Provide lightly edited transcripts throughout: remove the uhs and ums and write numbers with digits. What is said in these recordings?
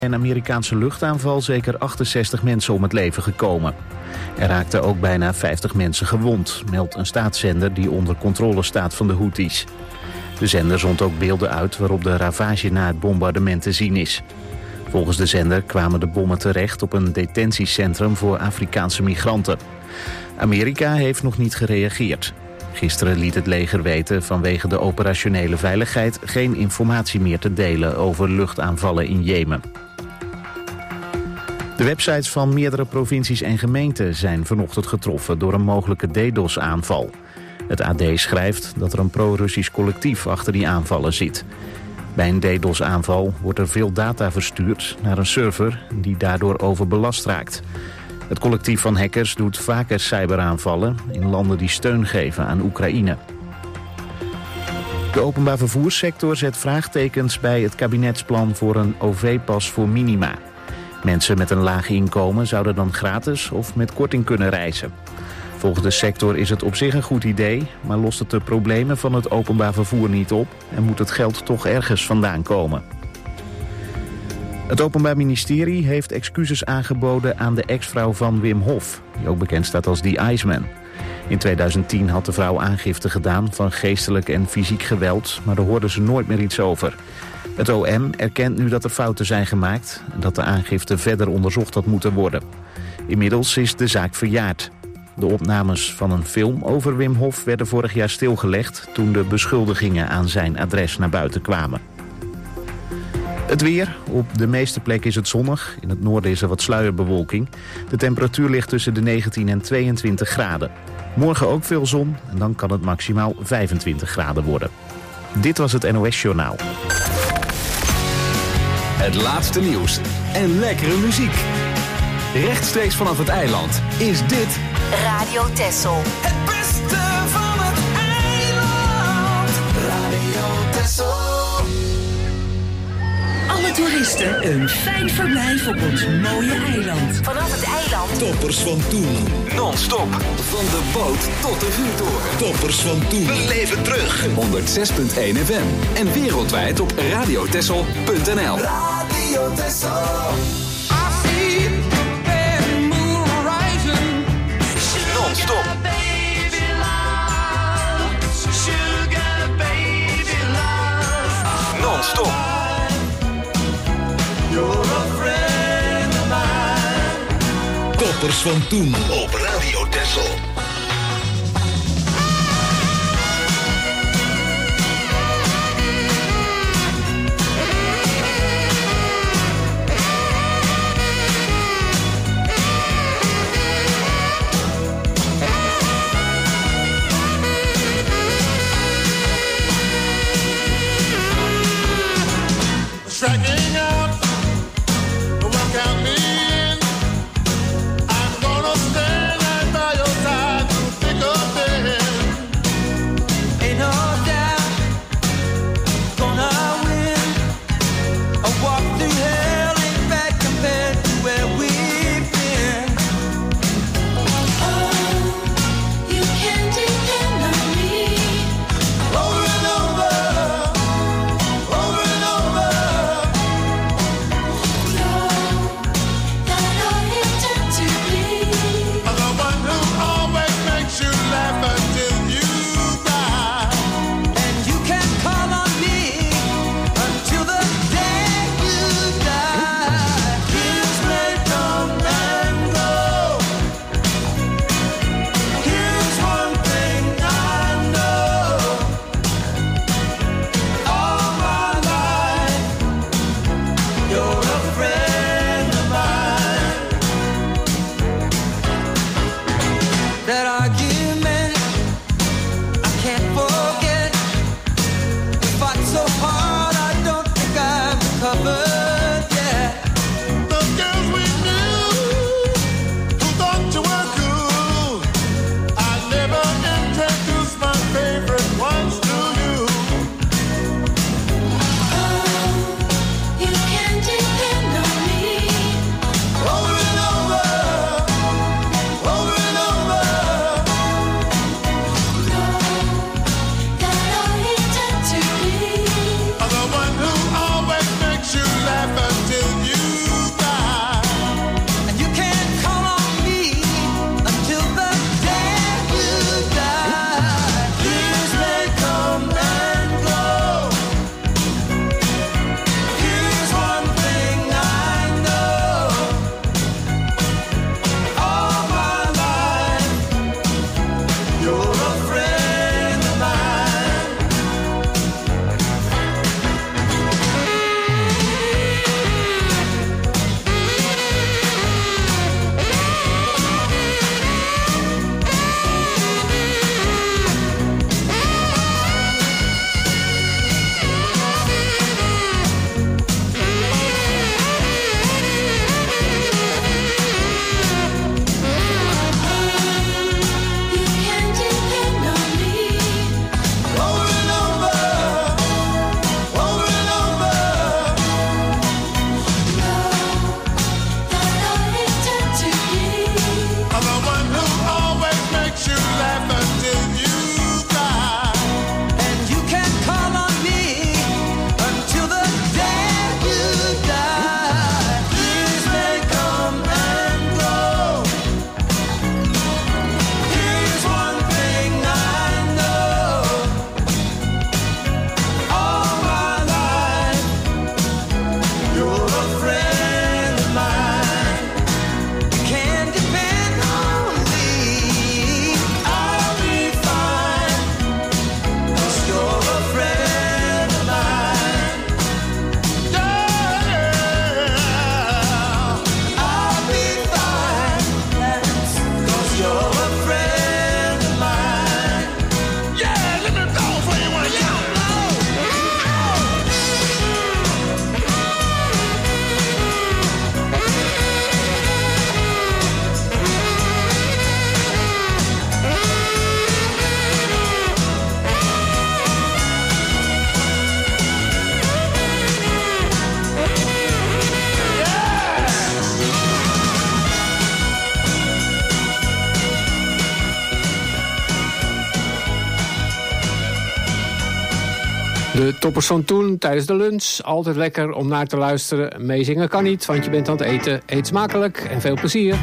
een Amerikaanse luchtaanval zeker 68 mensen om het leven gekomen. Er raakten ook bijna 50 mensen gewond, meldt een staatszender die onder controle staat van de Houthis. De zender zond ook beelden uit waarop de ravage na het bombardement te zien is. Volgens de zender kwamen de bommen terecht op een detentiecentrum voor Afrikaanse migranten. Amerika heeft nog niet gereageerd. Gisteren liet het leger weten vanwege de operationele veiligheid geen informatie meer te delen over luchtaanvallen in Jemen. De websites van meerdere provincies en gemeenten zijn vanochtend getroffen door een mogelijke DDoS-aanval. Het AD schrijft dat er een pro-Russisch collectief achter die aanvallen zit. Bij een DDoS-aanval wordt er veel data verstuurd naar een server die daardoor overbelast raakt. Het collectief van hackers doet vaker cyberaanvallen in landen die steun geven aan Oekraïne. De openbaar vervoerssector zet vraagtekens bij het kabinetsplan voor een OV-pas voor minima. Mensen met een laag inkomen zouden dan gratis of met korting kunnen reizen. Volgens de sector is het op zich een goed idee, maar lost het de problemen van het openbaar vervoer niet op en moet het geld toch ergens vandaan komen. Het Openbaar Ministerie heeft excuses aangeboden aan de ex-vrouw van Wim Hof, die ook bekend staat als The Iceman. In 2010 had de vrouw aangifte gedaan van geestelijk en fysiek geweld, maar daar hoorden ze nooit meer iets over. Het OM erkent nu dat er fouten zijn gemaakt en dat de aangifte verder onderzocht had moeten worden. Inmiddels is de zaak verjaard. De opnames van een film over Wim Hof werden vorig jaar stilgelegd toen de beschuldigingen aan zijn adres naar buiten kwamen. Het weer. Op de meeste plekken is het zonnig. In het noorden is er wat sluierbewolking. De temperatuur ligt tussen de 19 en 22 graden. Morgen ook veel zon en dan kan het maximaal 25 graden worden. Dit was het NOS Journaal. Het laatste nieuws en lekkere muziek. Rechtstreeks vanaf het eiland is dit Radio Texel. Het beste van het eiland. Radio Texel. Alle toeristen een fijn verblijf op ons mooie eiland. Vanaf het eiland. Toppers van toen. non-stop van de boot tot de vuurtoren. Toppers van toen. We leven terug. 106.1 FM en wereldwijd op radiotessel.nl. Radio Texel. Non-stop. Non-stop. Toppers van toen op Radio Texel. Striking out, work out me in. I'm gonna stand right by your side. De toppers van toen tijdens de lunch. Altijd lekker om naar te luisteren. Meezingen kan niet, want je bent aan het eten. Eet smakelijk en veel plezier.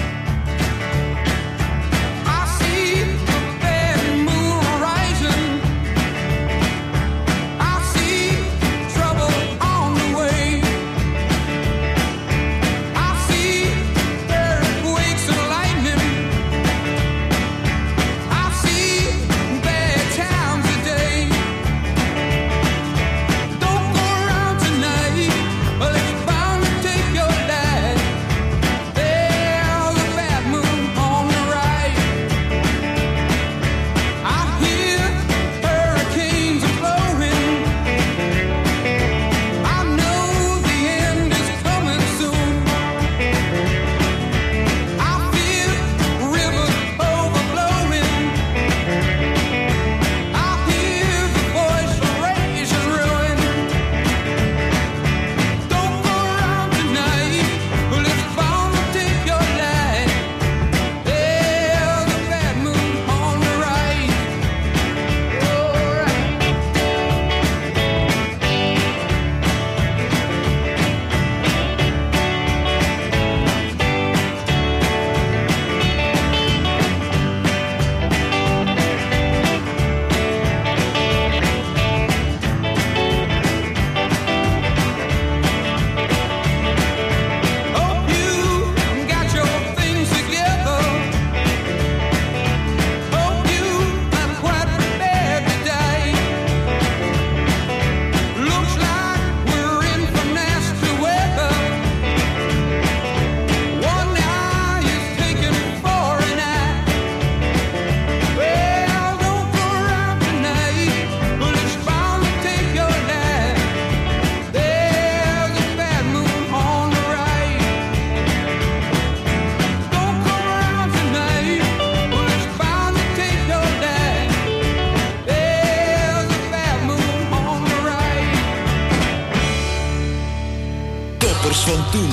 Van toen.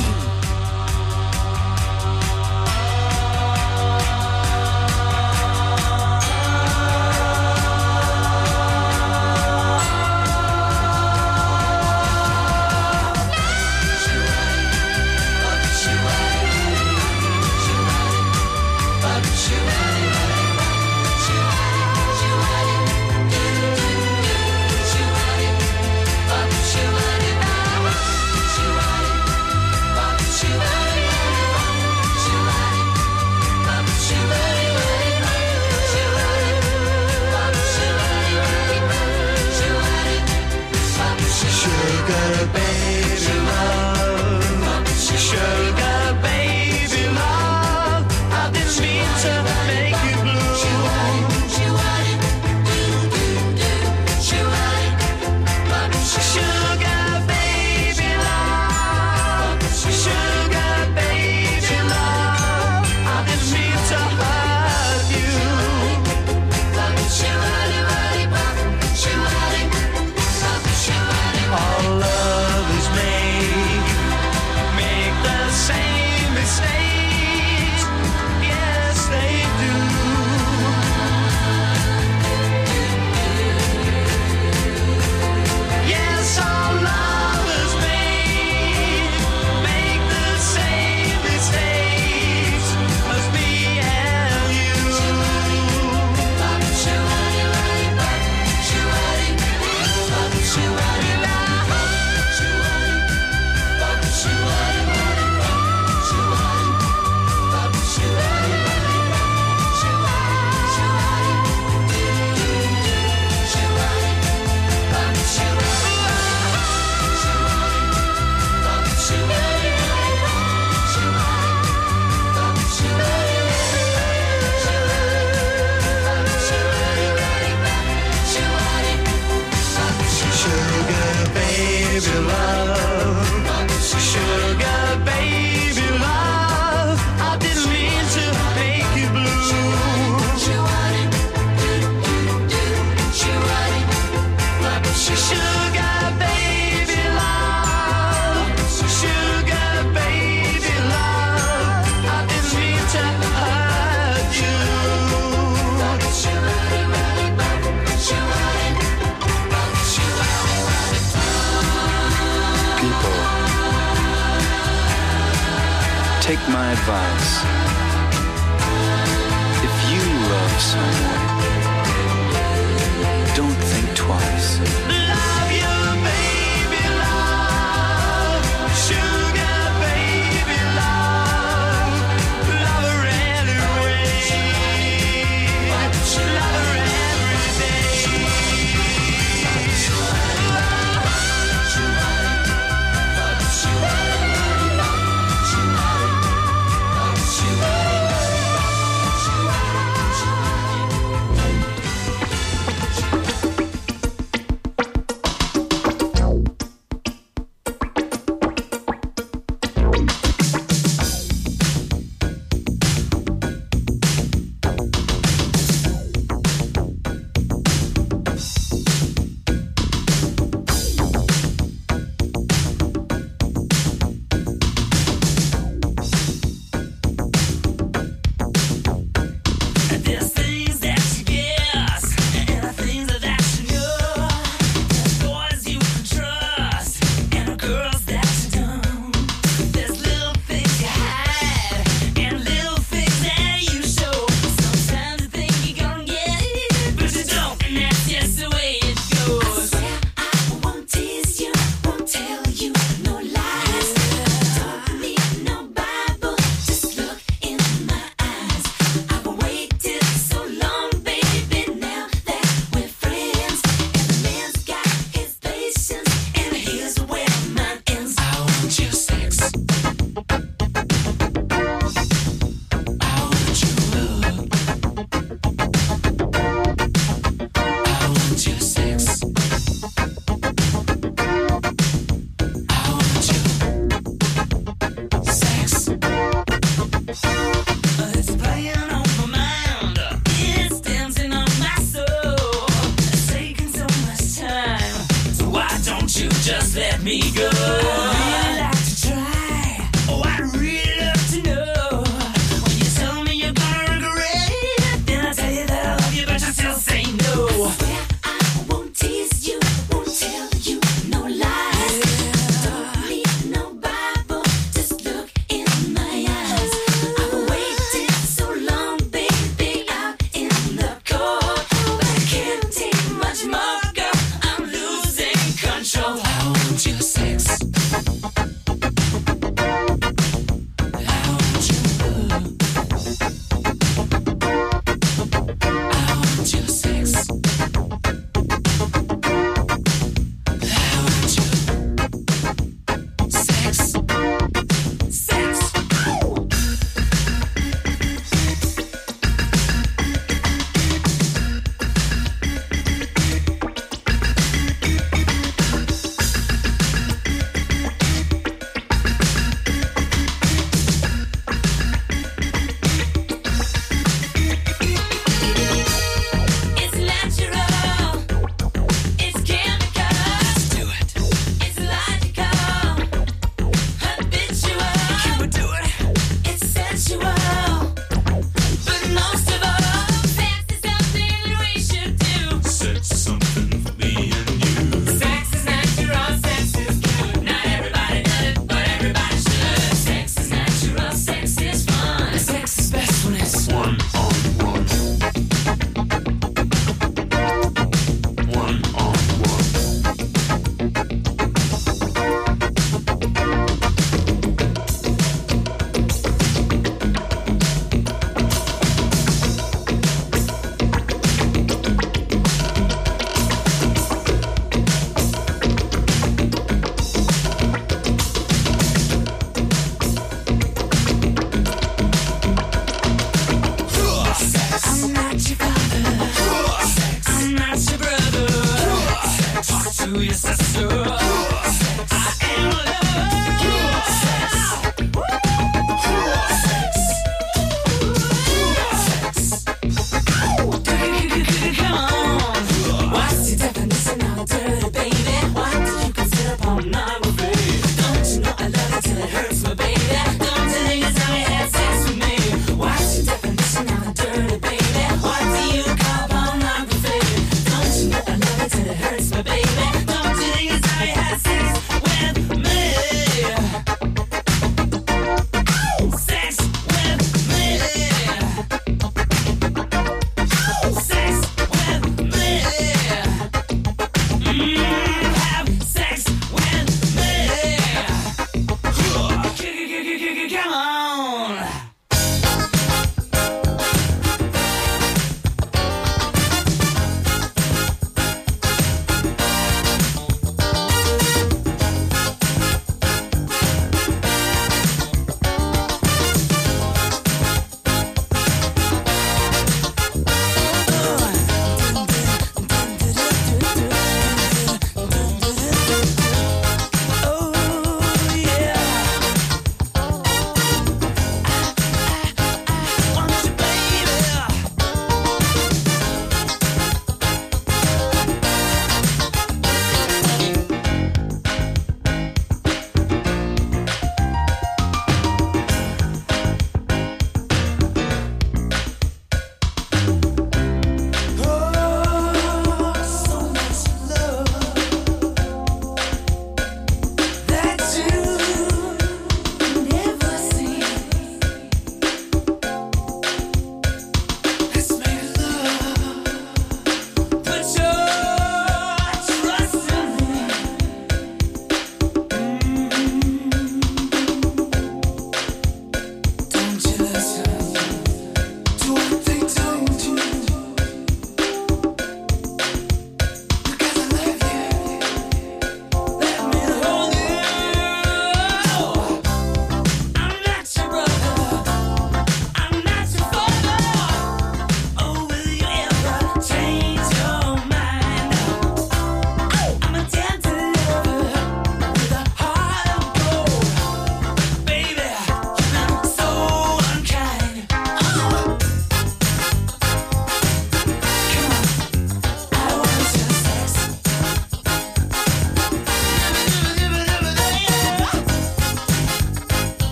Take my advice. If you love someone, don't think twice. Love you, baby, love. Sugar, baby, love. Love her anyway. Love her every day.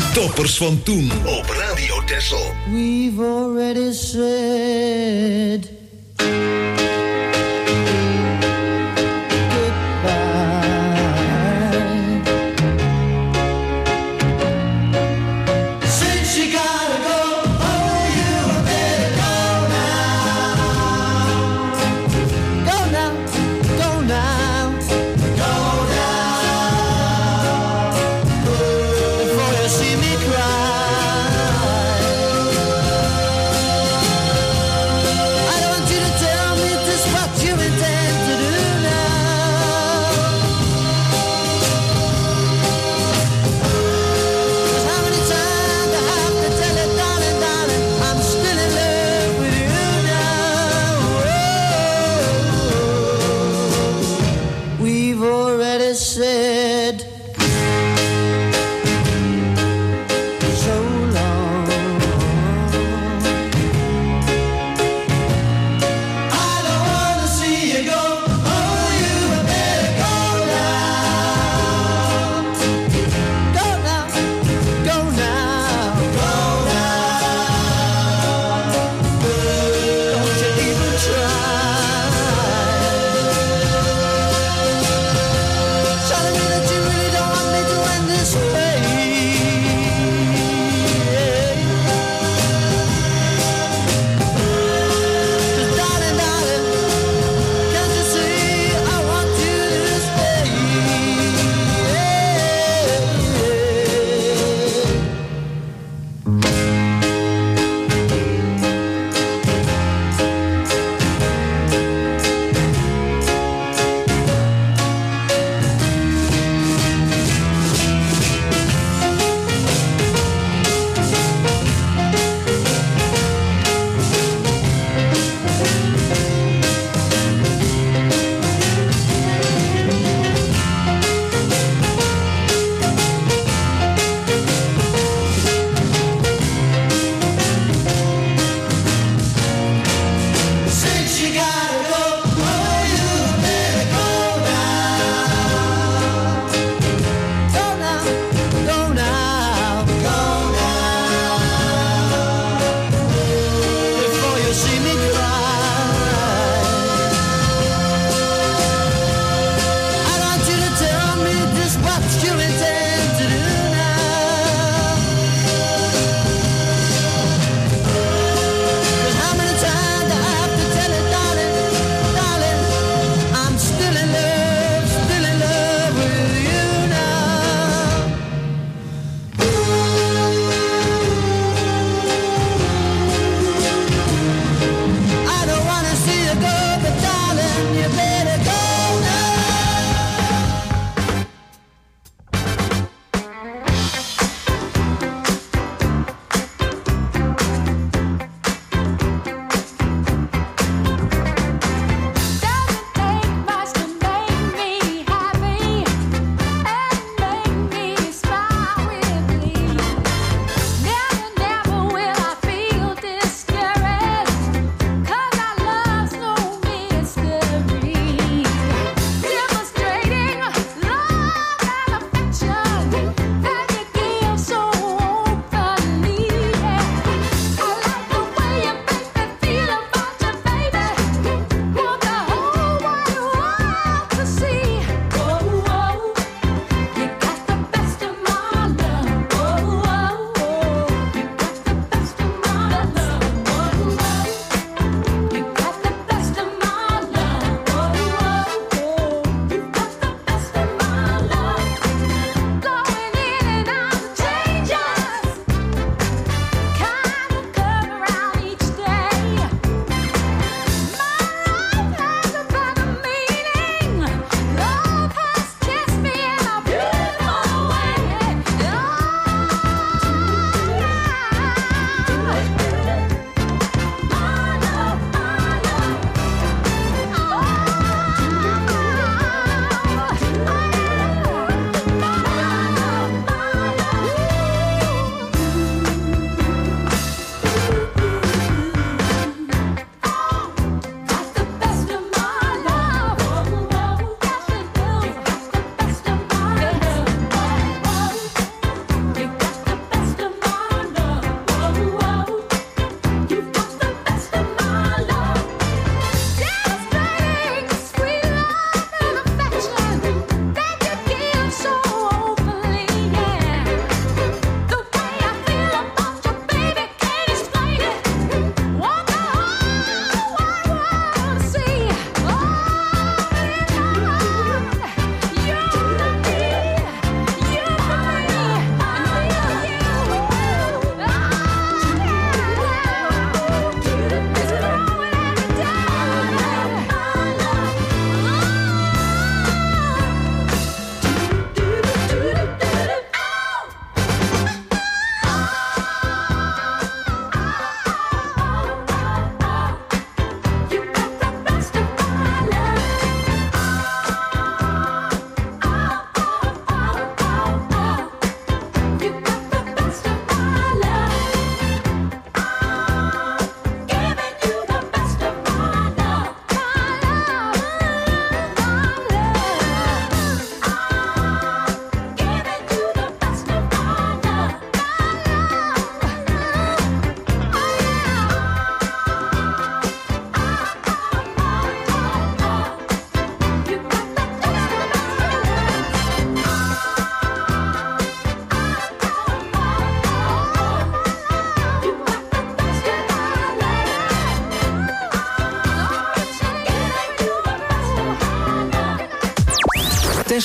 Toppers van toen op Radio Texel. We've already said really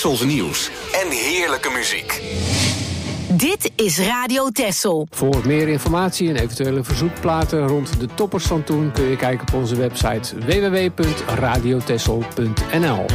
Tessels nieuws en heerlijke muziek. Dit is Radio Tessel. Voor meer informatie en eventuele verzoekplaten rond de toppers van toen kun je kijken op onze website www.radiotessel.nl.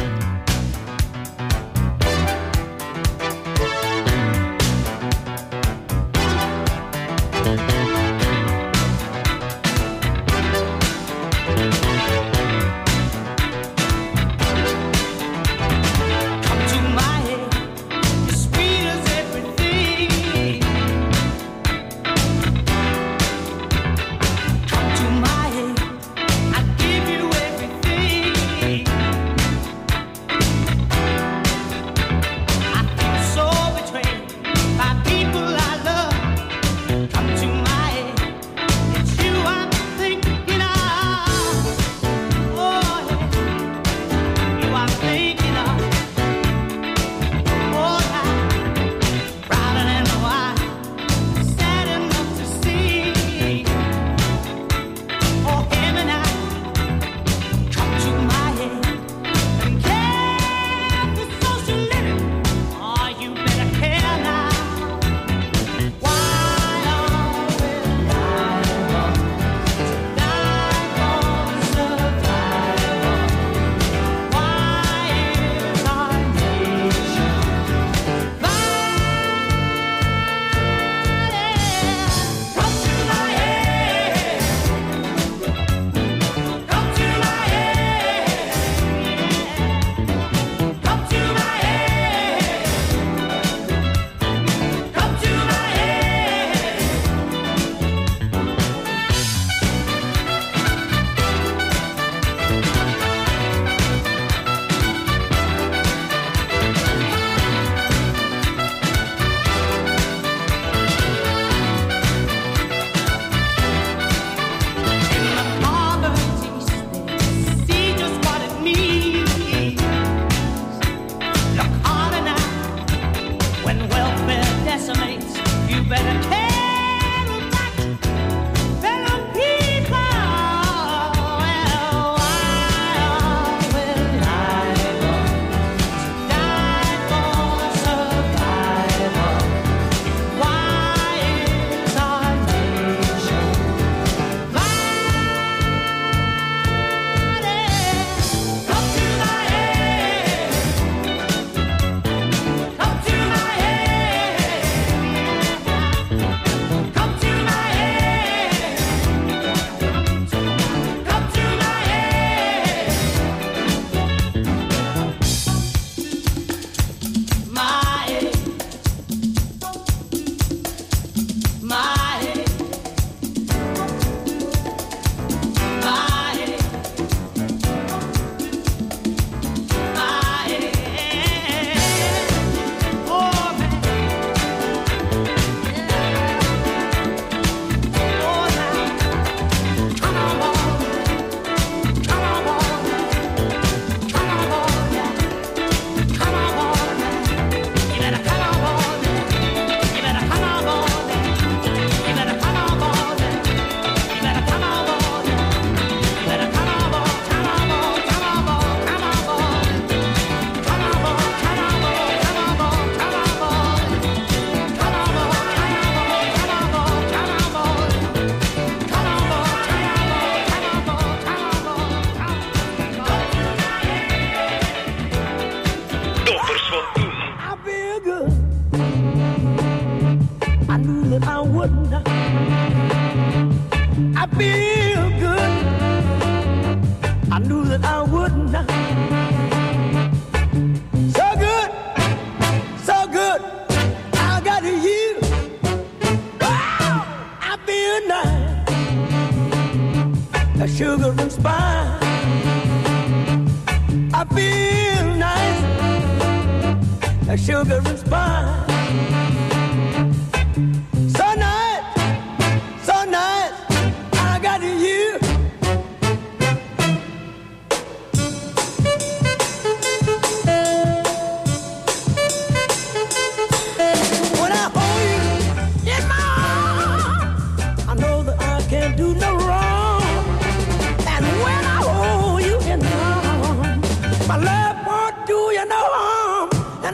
My love won't do you no harm.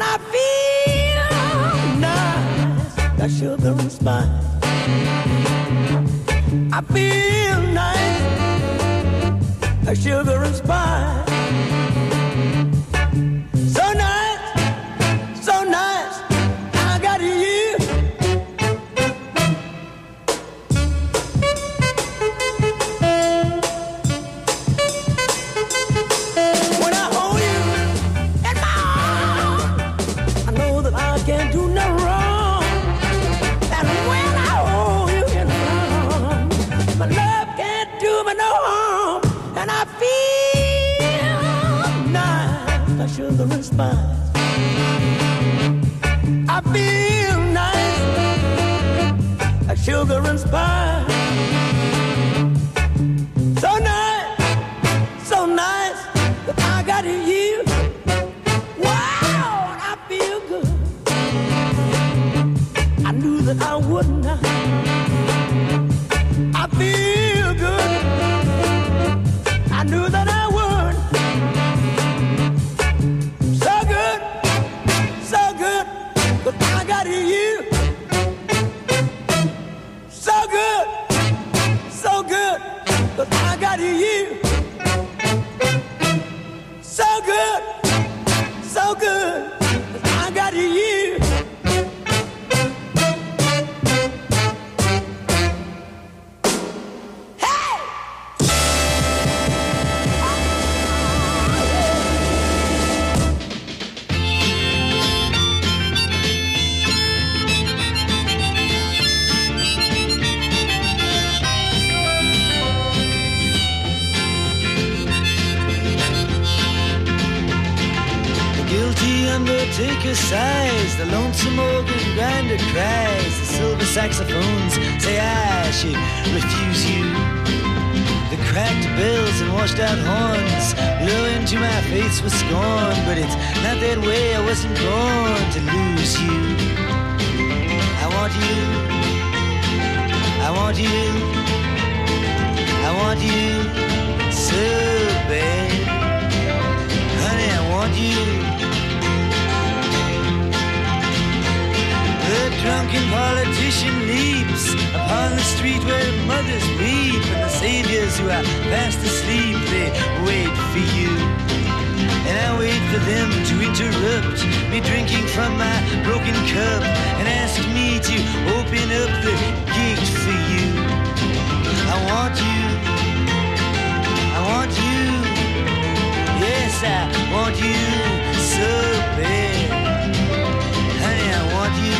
like sugar and spice. I feel nice like sugar and spice. So nice, so nice, I got you. When I hold you in my arms, I know that I can't do no wrong. And when I hold you in my arms, my love can't do me no harm. And I feel nice like sugar and spice. I feel nice like sugar and spice. So nice that I got you. Wow, and I feel good. I knew that I wouldn't. I feel good. I knew that I would. So good, but I got you. So good, but I got you. So good, but I got you. Undertaker sighs, the lonesome organ grinder cries, the silver saxophones say I should refuse you. The cracked bells and washed out horns blow into my face with scorn, but it's not that way, I wasn't born to lose you. I want you, I want you, I want you so bad. Honey, I want you. The drunken politician leaps upon the street where mothers weep, and the saviors who are fast asleep, they wait for you. And I wait for them to interrupt me drinking from my broken cup and ask me to open up the gate for you. I want you, I want you, yes I want you so bad. Honey, I want you.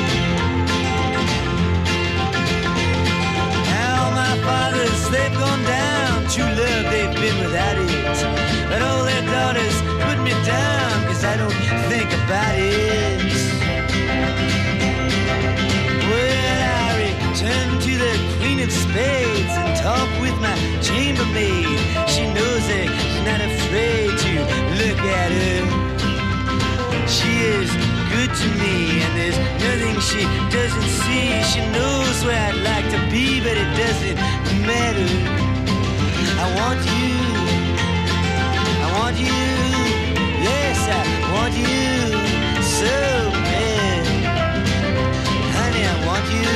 Fathers, they've gone down, true love, they've been without it. But all their daughters put me down, cause I don't think about it. Well, I return to the Queen of Spades and talk with my chambermaid. She knows that she's not afraid to look at her. She is good to me, and there's nothing she doesn't see. She knows where I'd like to be, but it doesn't matter. I want you, I want you, yes I want you so bad. Honey, I want you.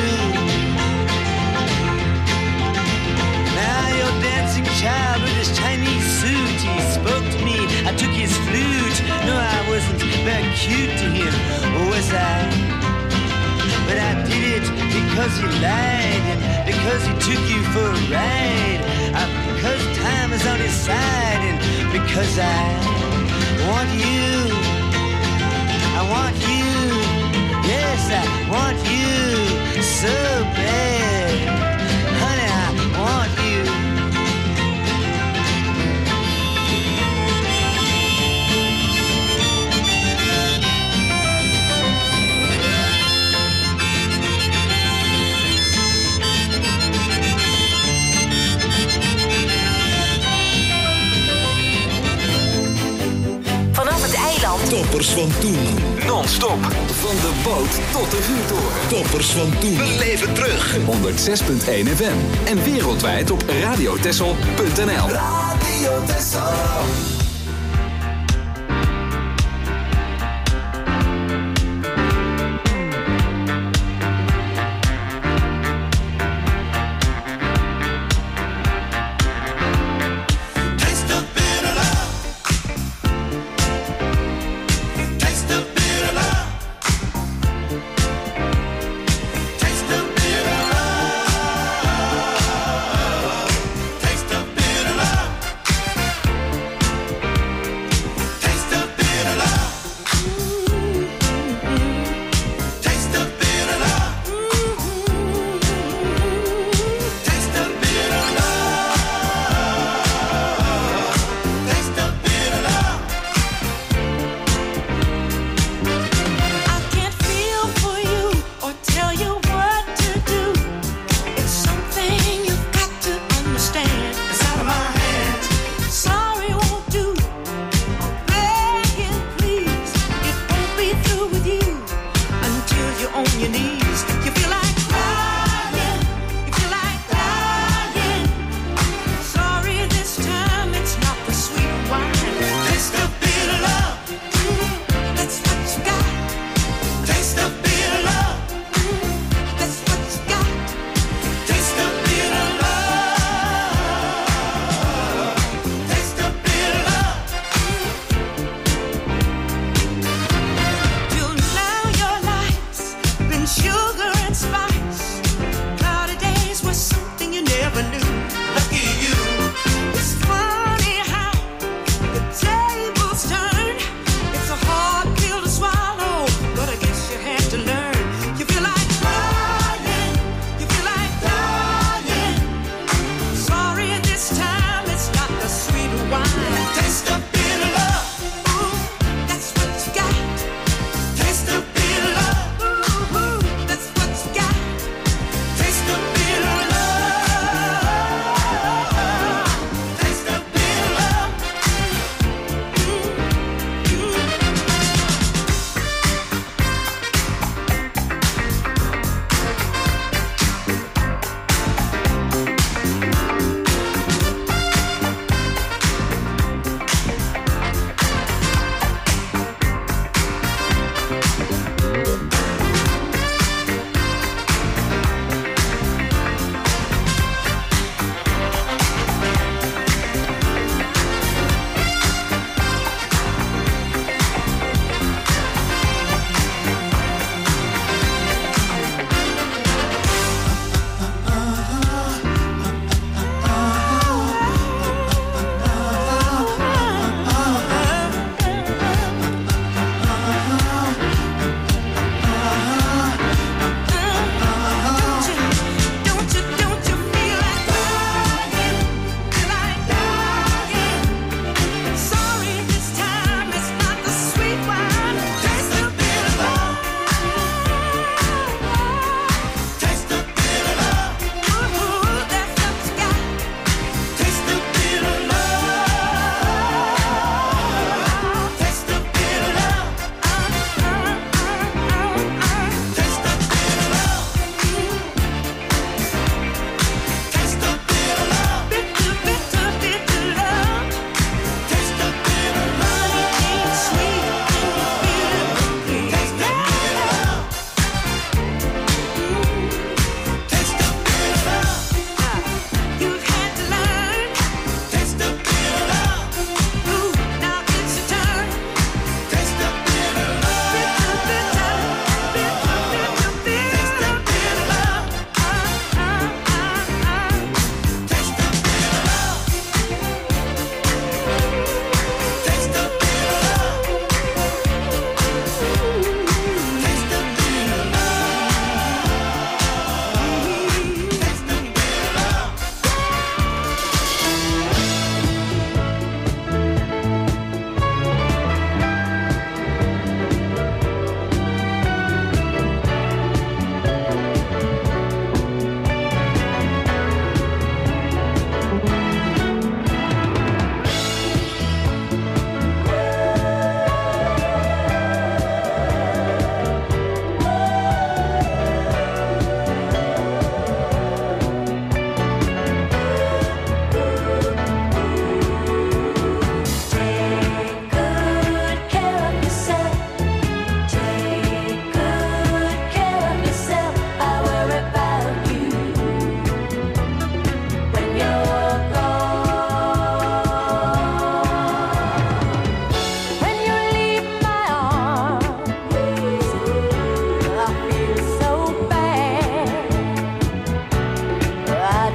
Now your dancing child with his Chinese suit, he spoke to me, I took his flute. No, I wasn't very cute to him, was I? But I did it because he lied, and because he took you for a ride, because time is on his side, and because I want you, I want you, yes I want you so bad. Honey, I want you. Toppers van toen. Non-stop. Van de boot tot de vuurtoren. Toppers van toen. We leven terug. 106.1 FM. En wereldwijd op radiotessel.nl. Radio Tessel.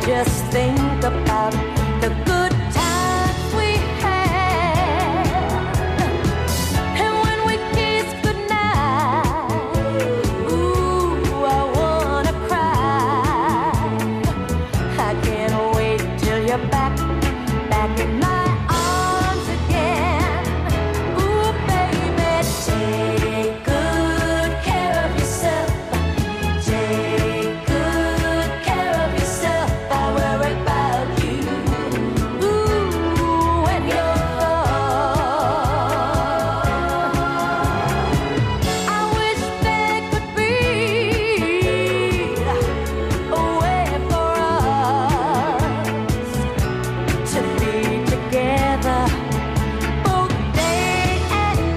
just think about the good times we had. And when we kissed goodnight, ooh, I wanna cry. I can't wait till you're back in my arms again. Ooh, baby, take good care of yourself. Take good care of yourself. I worry about you. Ooh, when you're gone. I wish there could be a way for us to be together both day and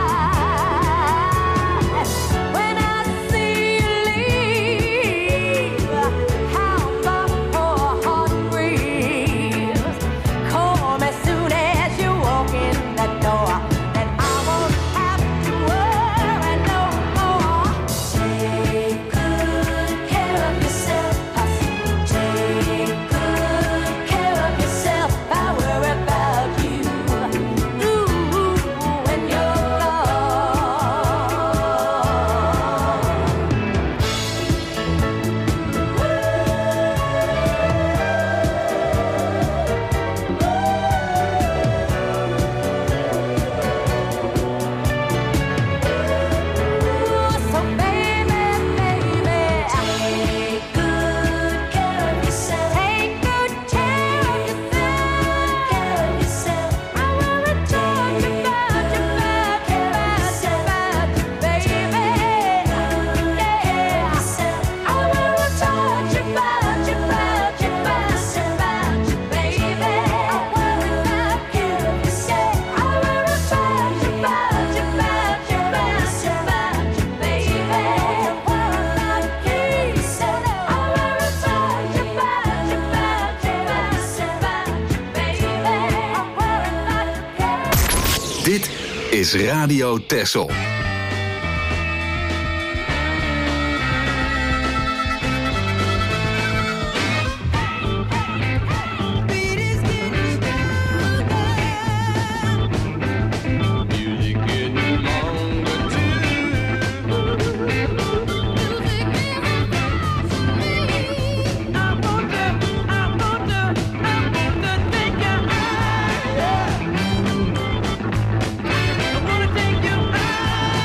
night. When I see you leave, how my poor heart grieves. Call me soon as you walk in the door, and I won't have to worry no more. Take good care of yourself. Take good care of yourself. I worry about you. Ooh, when you're so baby, take good care of yourself. Take good care of yourself. I wanna talk about you, baby. Yeah. I wanna talk about you, baby. I wanna care of yourself. I wanna talk about you, baby. I wanna kiss you. I wanna talk about you, baby. Dit is Radio Texel. I wanna take you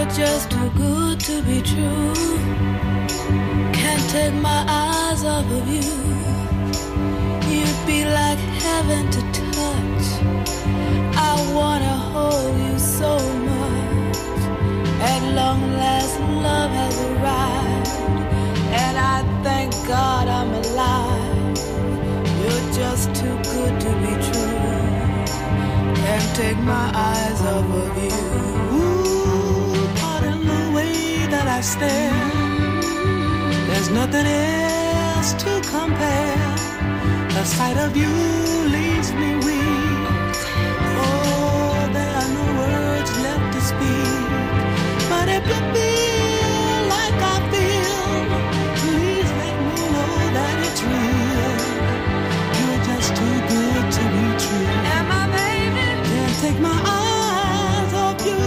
You're just too good to be true. Can't take my eyes off of you. You'd be like heaven to touch. I wanna hold you so much. At long last, love has arrived, and I thank God I'm alive. You're just too good to be true. Can't take my eyes off of you. Ooh, pardon the way that I stare. There's nothing else to compare. The sight of you leaves me weak. Oh, there are no words left to speak. But if you feel like I feel, please let me know that it's real. You're just too good to be true. And my baby can't take my eyes off you.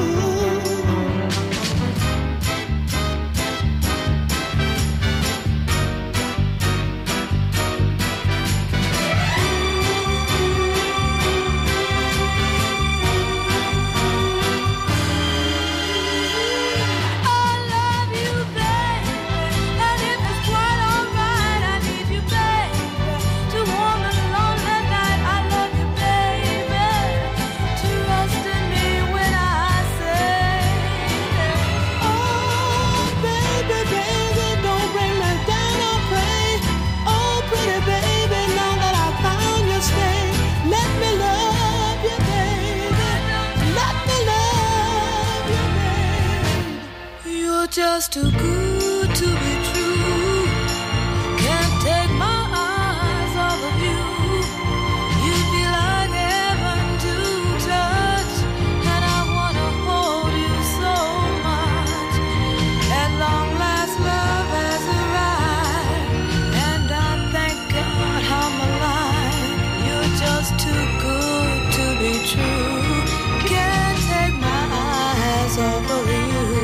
Just too good to be true. Can't take my eyes off of you. You'd be like heaven to touch, and I wanna hold you so much. At long last, love has arrived, and I thank God I'm alive. You're just too good to be true. Can't take my eyes off of you.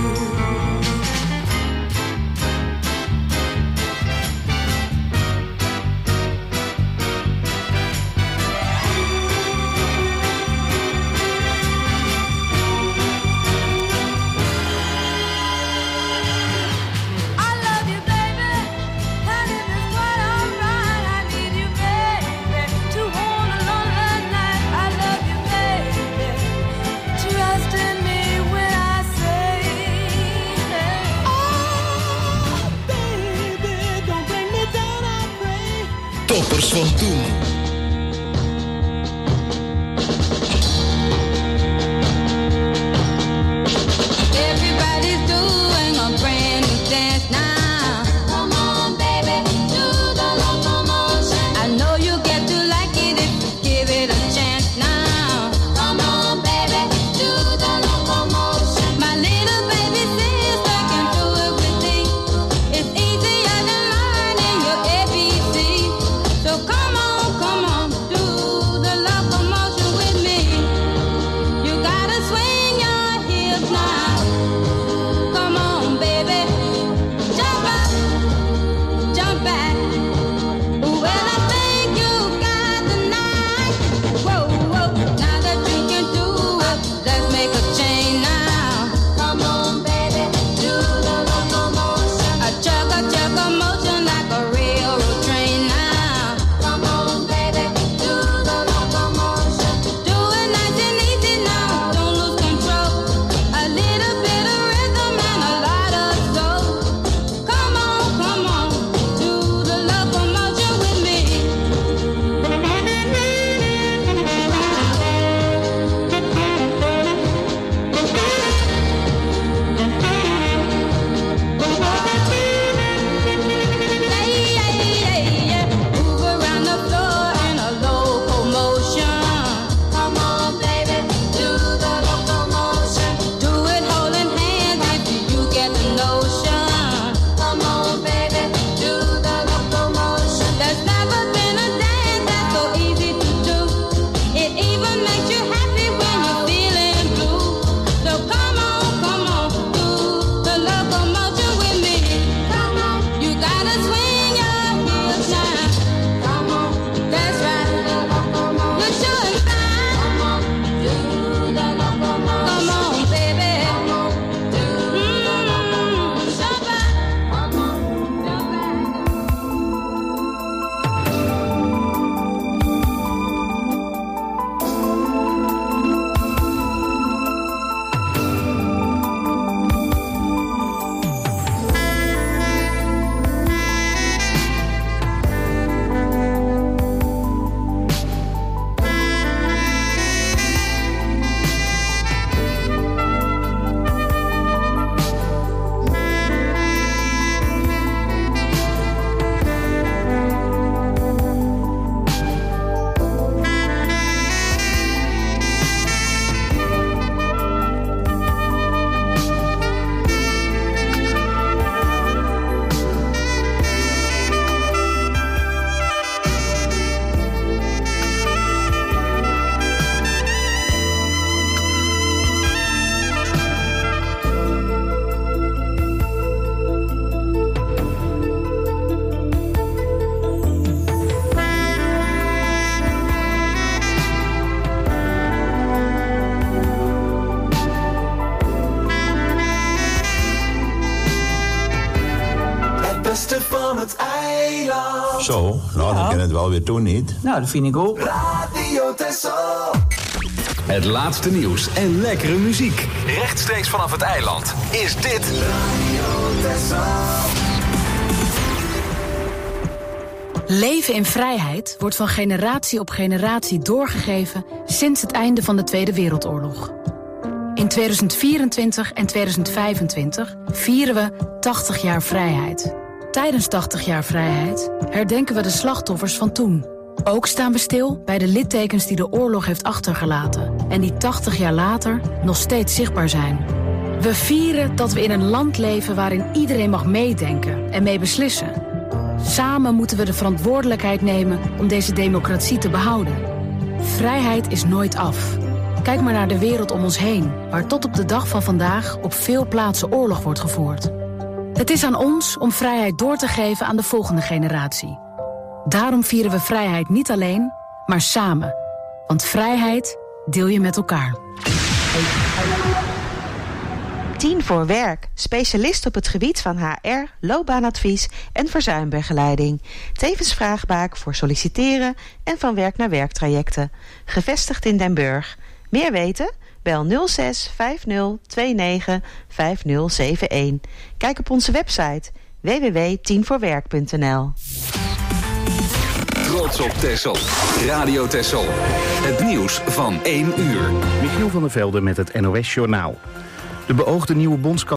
Toppers van toen. Everybody's doing a brand new dance now. Come on, baby, do the locomotion. I know you get to like it if you give it a chance now. Come on, baby, do the locomotion. My little baby sister can do everything. It's easier than learning your ABC. So come on, van het eiland. Zo, nou dan kan het wel weer doen niet. Nou, dat vind ik ook. Radio Texel. Het laatste nieuws en lekkere muziek. Rechtstreeks vanaf het eiland is dit Radio Texel. Leven in vrijheid wordt van generatie op generatie doorgegeven sinds het einde van de Tweede Wereldoorlog. In 2024 en 2025 vieren we 80 jaar vrijheid. Tijdens 80 jaar vrijheid herdenken we de slachtoffers van toen. Ook staan we stil bij de littekens die de oorlog heeft achtergelaten en die 80 jaar later nog steeds zichtbaar zijn. We vieren dat we in een land leven waarin iedereen mag meedenken en mee beslissen. Samen moeten we de verantwoordelijkheid nemen om deze democratie te behouden. Vrijheid is nooit af. Kijk maar naar de wereld om ons heen, waar tot op de dag van vandaag op veel plaatsen oorlog wordt gevoerd. Het is aan ons om vrijheid door te geven aan de volgende generatie. Daarom vieren we vrijheid niet alleen, maar samen. Want vrijheid deel je met elkaar. 10 voor werk. Specialist op het gebied van HR, loopbaanadvies en verzuimbegeleiding. Tevens vraagbaak voor solliciteren en van werk naar werktrajecten. Gevestigd in Den Burg. Meer weten? Bel 06 50 29 5071. Kijk op onze website www.10voorwerk.nl. Trots op Texel. Radio Texel. Het nieuws van 1 uur. Michiel van der Velde met het NOS Journaal. De beoogde nieuwe bondscoach